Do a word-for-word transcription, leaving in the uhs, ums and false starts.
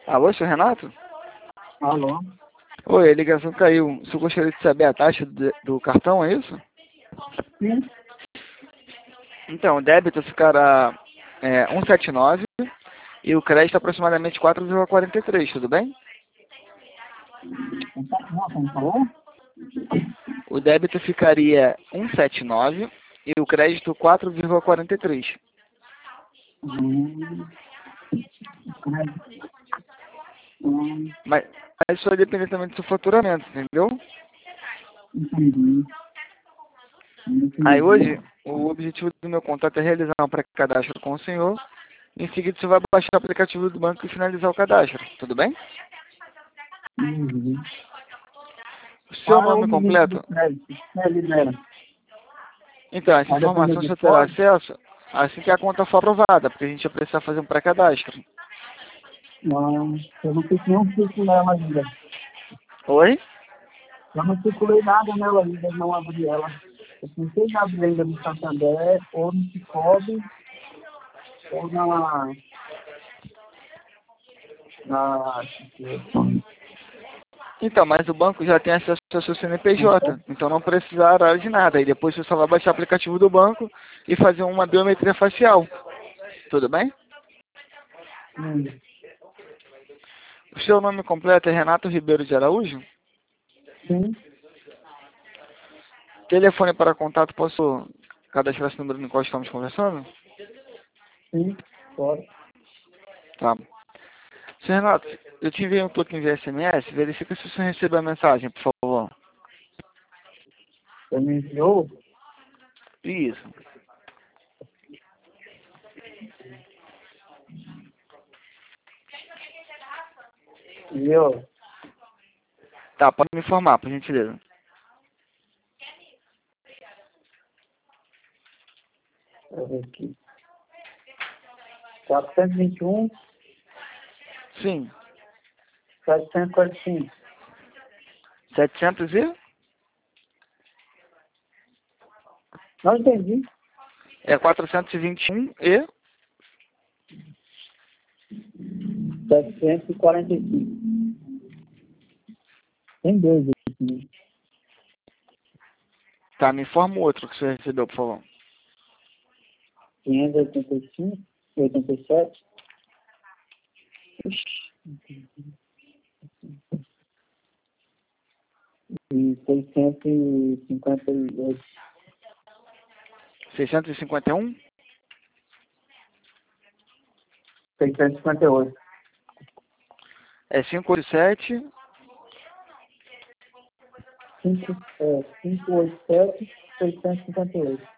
Alô, senhor Renato? Alô? Oi, a ligação caiu. Você gostaria de saber a taxa do, do cartão, é isso? Sim. Então, o débito ficará é, cento e setenta e nove e o crédito aproximadamente quatro vírgula quarenta e três, tudo bem? Não, como falou? O débito ficaria cento e setenta e nove e o crédito quatro vírgula quarenta e três. Hum, hum, Mas, mas isso vai depender também do seu faturamento, entendeu? entendi. Aí Entendi. hoje, o objetivo do meu contato é realizar um pré-cadastro com o senhor. Em seguida, você vai baixar o aplicativo do banco e finalizar o cadastro, tudo bem? Uhum. O seu Qual é o nome limite do completo? crédito? É, libera. Então, essa Vai depender informação do você terá código? acesso assim que a conta for aprovada, porque a gente vai precisar fazer um pré-cadastro. Não, eu não fiz nenhum ciclo nela ainda. Oi? Eu não circulei nada nela ainda, não abri ela. Eu tentei abrir ainda no Santander, ou no Cicobi, ou na... na... Então, mas o banco já tem acesso ao seu C N P J, então não precisará de nada. E depois você só vai baixar o aplicativo do banco e fazer uma biometria facial. Tudo bem? Hum, O seu nome completo é Renato Ribeiro de Araújo? sim, Telefone para contato, posso cadastrar esse número no qual estamos conversando? sim, pode. Tá. Senhor Renato, eu te enviei um token via S M S, verifica se você recebeu a mensagem, por favor. Você me enviou? Isso. Enviou. Tá, pode me informar, por gentileza. Deixa eu ver aqui. quatrocentos e vinte e um, Sim. setecentos e quarenta e cinco. setecentos e? Não entendi. É quatrocentos e vinte e um e? setecentos e quarenta e cinco. Tem dois aqui. Tá, me informa o outro que você recebeu, por favor. quinhentos e oitenta e cinco, oitenta e sete. E seiscentos e cinquenta e oito. seiscentos e cinquenta e um? seiscentos e cinquenta e oito. É quinhentos e oitenta e sete? cinco, é, quinhentos e oitenta e sete, seiscentos e cinquenta e oito.